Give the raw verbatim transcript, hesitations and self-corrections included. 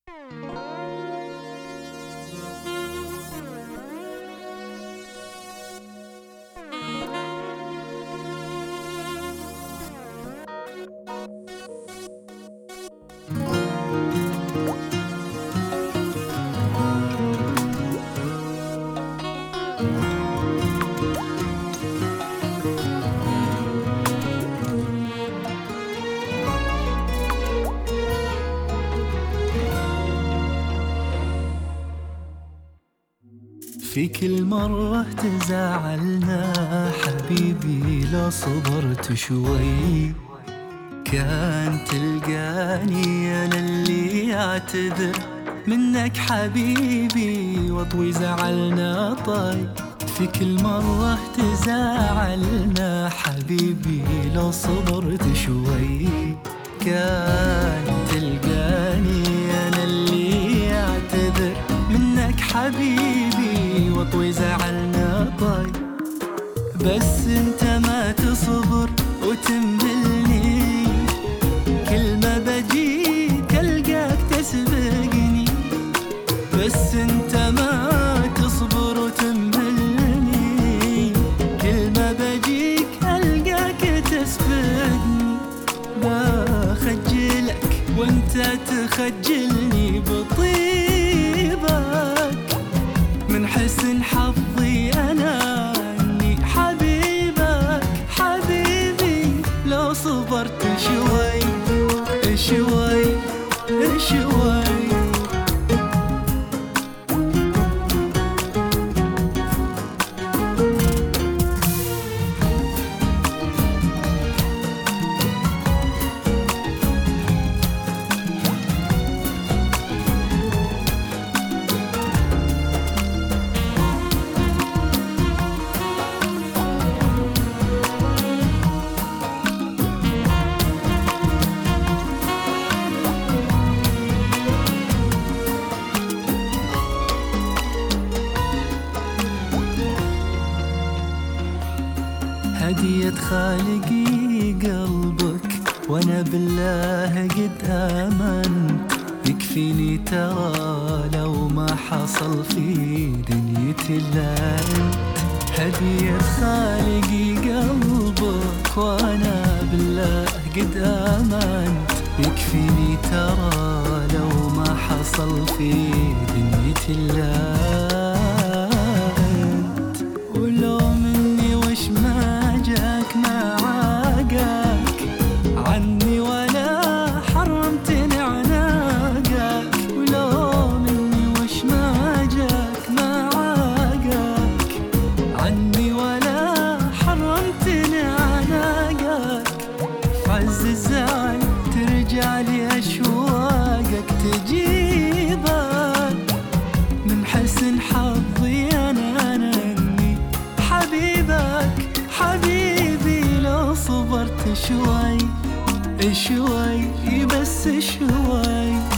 في كل مرة تزعلنا حبيبي لو صبرت شوي كان تلقاني أنا اللي أعتذر منك حبيبي واطوي زعلنا طي. في كل مرة تزعلنا حبيبي لو صبرت شوي كان تلقاني أنا اللي أعتذر منك حبيبي واطوي زعلنا طي. بس انت ما تصبر وتمهلني كل ما بجيك القاك تسبقني. بس انت ما تصبر وتمهلني كل ما بجيك القاك تسبقني. بخجلك وانت تخجلني بطيبك من حسن حظي انا اني حبيبك. حبيبي لو صبرت شوي شوي شوي هدية خالقي قلبك وانا بالله قد آمنت يكفيني ترى لو ما حصل في دنيتي الا انت. هدية خالقي قلبك وانا بالله قد آمنت يكفيني ترى لو ما حصل في دنيتي الا انت. ولو مني وش ما جاك ما عاقاك عني ولا حرمتني عناقاك. ولو مني وش ما جاك ما عاقاك عني ولا حرمتني عناقاك. فعز الزعل ترجع لي أشواقك تجيبك من حسن حظي أنا أنا أني حبيبك. حبيبي لو صبرت شوي شوي بس شوي